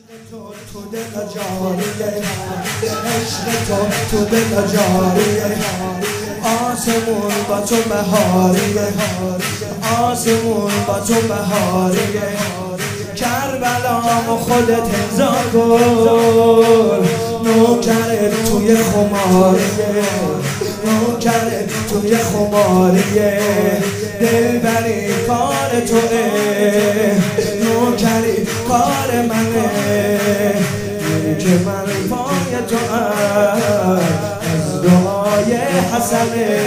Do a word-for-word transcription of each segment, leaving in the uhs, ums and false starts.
تو دل جاریه، عشق تو تو دل جاریه، آسمون با تو بهاریه، آسمون با تو بهاریه، کربلام و خودت امضا کن، نوکرت توی خماریه، نوکرت توی خماریه، دلبری کار توه، نوکری کار منه، که من پای تو از دعای حسنه،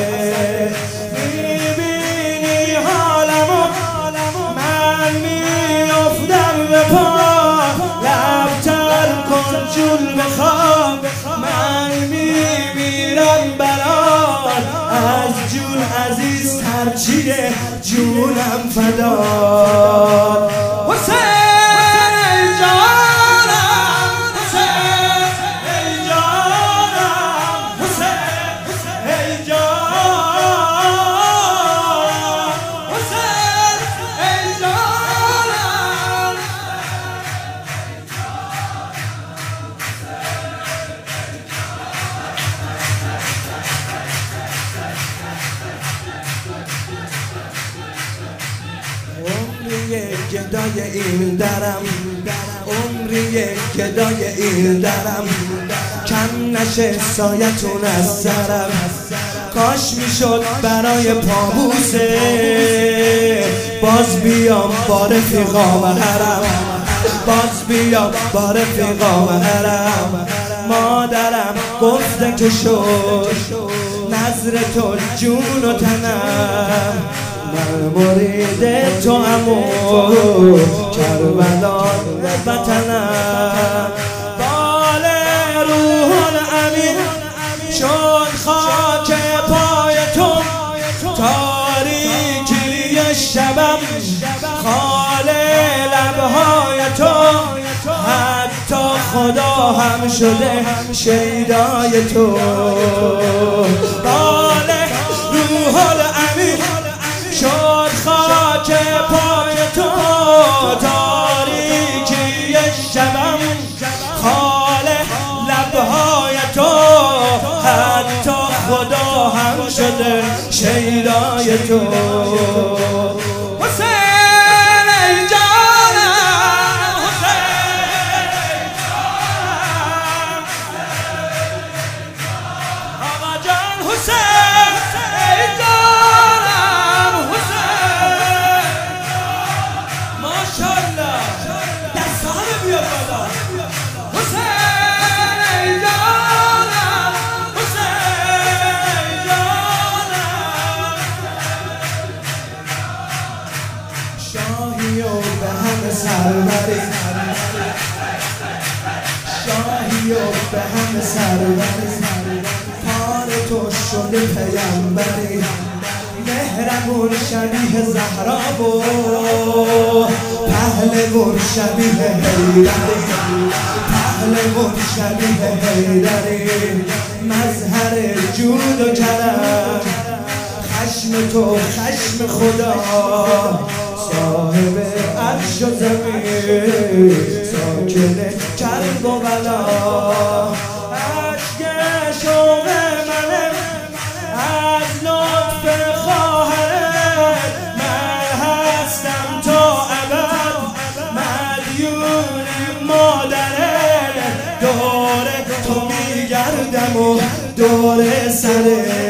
میبینی حالمو من میافتم به پا، لبتر کن جون بخواب، من میمیرم برات، از جون عزیزتر چیه جونم فدات. گدای این درم، عمری گدای این درم، کم نشه سایتون از سرم، کاش میشد برای پابوسه باز بیام با رفیقام حرم، باز بیام با رفیقام حرم، مادرم گفته که شد نظر تو جون و تنم، من مرید تو امو کربلان وطنم، بال روح الامین شد خاک پای تو، تاریکی شبم خال لبهای تو، حتی خدا هم شده شیدای تو، بال روح الامین شد خاک پای تو، تاریکی شبم خال لبهای تو، حتی خدا هم شده شیدای تو. شاهی و به همه سربری، شاهی و به همه سربری، کار تو شده پیامبری، مهربون شبیه زهرا و پهلوان شبیه حیدری، پهلوان شبیه حیدری، مظهر جود و کرم، خشم تو خشم خدا، صاحب عرش و زمین، ساکن کرب و بلا، عشق شوق منه از لطف خواهرت، من هستم تا ابد مدیون مادرت، دور تو میگردم و دور سرت.